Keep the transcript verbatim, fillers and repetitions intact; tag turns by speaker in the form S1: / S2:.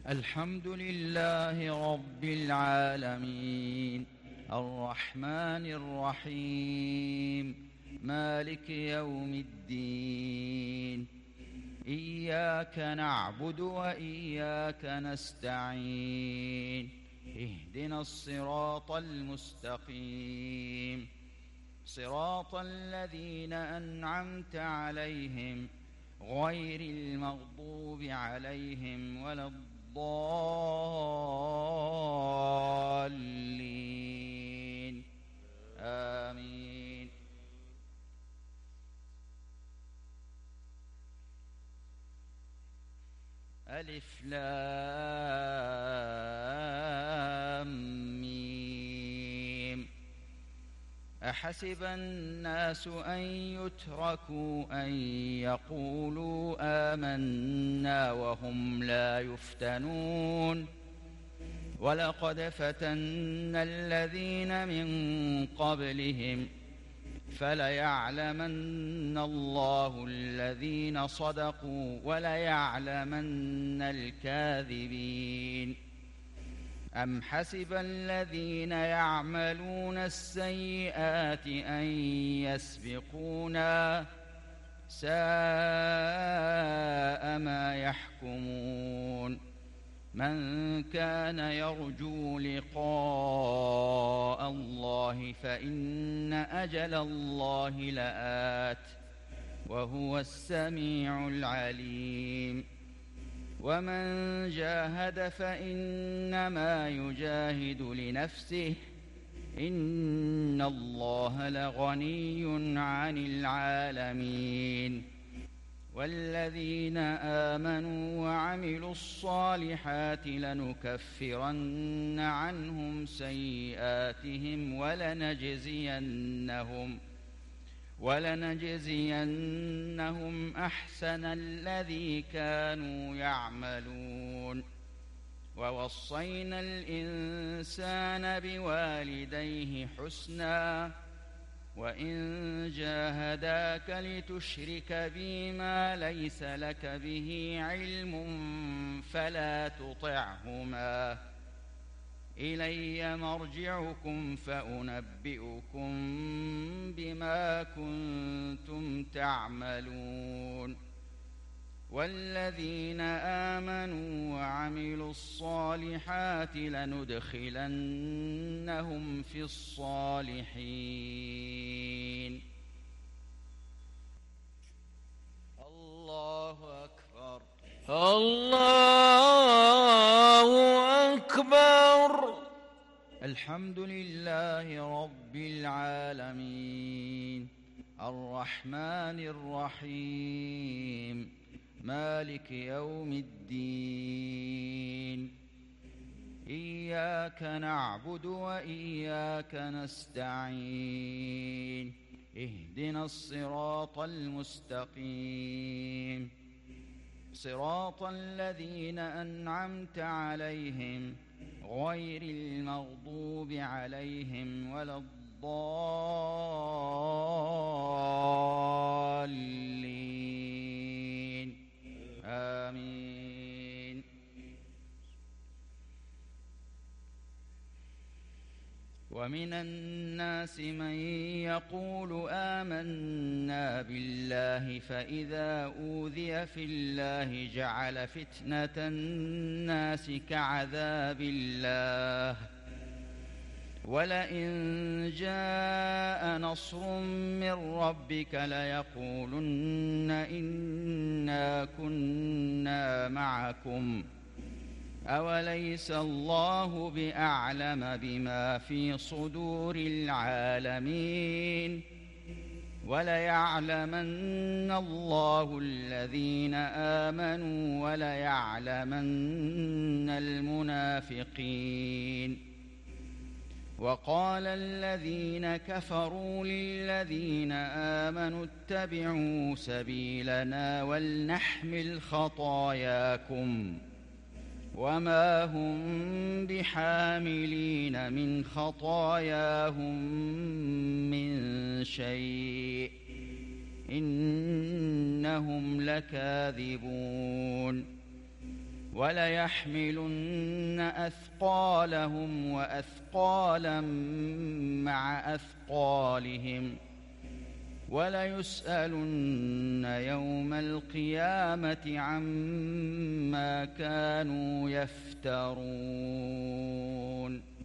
S1: الحمد لله رب العالمين الرحمن الرحيم مالك يوم الدين إياك نعبد وإياك نستعين اهدنا الصراط المستقيم صراط الذين أنعمت عليهم غير المغضوب عليهم ولا الضالين آمين. ألف لام ميم أحسب الناس أن يتركوا أن يقولوا آمنا وهم لا يفتنون ولقد فتنا الذين من قبلهم فليعلمن الله الذين صدقوا وليعلمن الكاذبين. أم حسب الذين يعملون السيئات أن يسبقونا ساء ما يحكمون. من كان يرجو لقاء الله فإن أجل الله لآت وهو السميع العليم. ومن جاهد فإنما يجاهد لنفسه إن الله لغني عن العالمين. والذين آمنوا وعملوا الصالحات لنكفرن عنهم سيئاتهم ولنجزينهم ولنجزينهم أحسن الذي كانوا يعملون. ووصينا الإنسان بوالديه حسنا وإن جاهداك لتشرك بي ما ليس لك به علم فلا تطعهما إلي مرجعكم فأنبئكم بما كنتم تعملون. والذين آمنوا وعملوا الصالحات لندخلنهم في الصالحين. الله أكبر
S2: الله أكبر.
S1: الحمد لله رب العالمين الرحمن الرحيم مالك يوم الدين إياك نعبد وإياك نستعين اهدنا الصراط المستقيم صراط الذين أنعمت عليهم غير المغضوب عليهم ولا الضالين آمين. ومن الناس من يقول آمنا بالله فإذا أوذي في الله جعل فتنة الناس كعذاب الله ولئن جاء نصر من ربك ليقولن إنا كنا معكم أوليس الله بأعلم بما في صدور العالمين. وليعلمن الله الذين آمنوا وليعلمن المنافقين. وقال الذين كفروا للذين آمنوا اتبعوا سبيلنا ولنحمل خطاياكم وما هم بحاملين من خطاياهم من شيء إنهم لكاذبون. وليحملن أثقالهم وأثقالا مع أثقالهم وليسألن يوم القيامة عما كانوا يفترون.